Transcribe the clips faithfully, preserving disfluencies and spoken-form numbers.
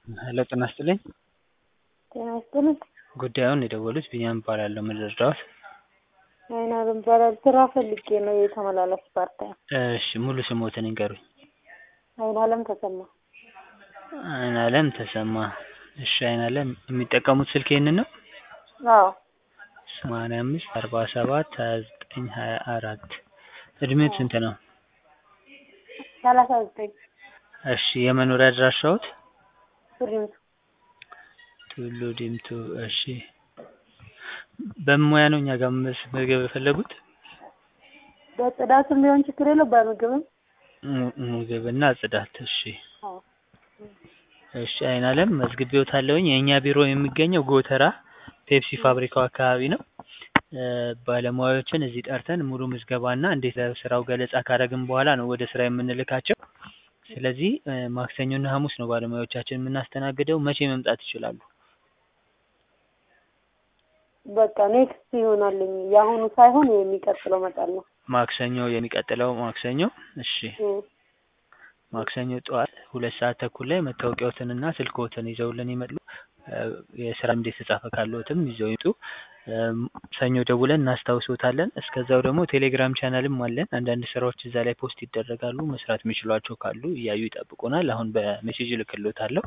ሄሎ ጤና ይስጥልኝ። ጤና ይስጥልኝ። ጉዳዩን የደወሉት ቢኒያም እባላለሁ። ምን ልርዳዎት? አይናለም እባላለሁ። ስራ ፈልጌ ነው የተመላለስ ፓርታይም። እሺ ሙሉ ስሞትን ይንገሩኝ? አይናለም ተሰማ። አይናለም ተሰማ። እሺ አይናለም የሚጠቀሙት ስልክ ይሄንን ነው? አዎ። ሰማንያ አምስት አርባ ሰባት ሀያ ዘጠኝ ሀያ አራት እድሜዎት ስንት ነው? ሰላሳ ዘጠኝ እሺ የመኖሪያ አድራሻዎት? ቱሪንቱ ቱሉ ዲምቱ። እሺ በሙያ ነው እኛ ጋር መመዝገብ የፈለጉት? በጽዳትም ቢሆን ችግር የለውም፣ በምግብም። ምግብና ጽዳት። እሺ አዎ። እሺ አይናለም መዝግቤዎታለሁኝ። የእኛ ቢሮ የሚገኘው ጎተራ ፔፕሲ ፋብሪካው አካባቢ ነው። ባለሙያዎችን እዚህ ጠርተን ሙሉ ምዝገባና እንዴት ለስራው ገለጻ ካደረግን በኋላ ነው ወደ ስራ የምንልካቸው። ስለዚህ ማክሰኞና ሐሙስ ነው ባለሙያዎቻችን የምናስተናግደው። መቼ መምጣት ይችላሉ? በቃ ኔክስት ይሆናልኝ። የአሁኑ ሳይሆን የሚቀጥለው እመጣለሁ። ማክሰኞ የሚቀጥለው ማክሰኞ። እሺ ማክሰኞ ጠዋት ሁለት ሰዓት ተኩል ላይ መታወቂያዎትንና ስልክዎትን ይዘውልን ይመጡ። የስራ እንዴት ተጻፈ ካለዎትም ይዘው ይምጡ። ሰኞ ደውለን እናስታውሶታለን። እስከዛው ደግሞ ቴሌግራም ቻናልም አለን። አንዳንድ ስራዎች እዛ ላይ ፖስት ይደረጋሉ። መስራት የሚችሏቸው ካሉ እያዩ ይጠብቁናል። አሁን በሜሴጅ እልክልዎታለሁ።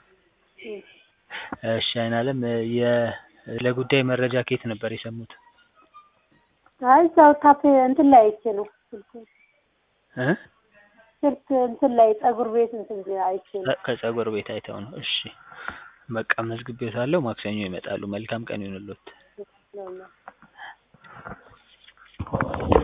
እሺ አይናለም ለጉዳይ መረጃ ከየት ነበር የሰሙት? አይ እዛው ታፔ እንትን ላይ አይቼ ነው። እ ስልክ እንትን ላይ ፀጉር ቤት እንትን አይቼ ነው። ከፀጉር ቤት አይተው ነው። እሺ በቃ መዝግቤዎታለሁ። ማክሰኞ ይመጣሉ። መልካም ቀን ይሁንልዎት።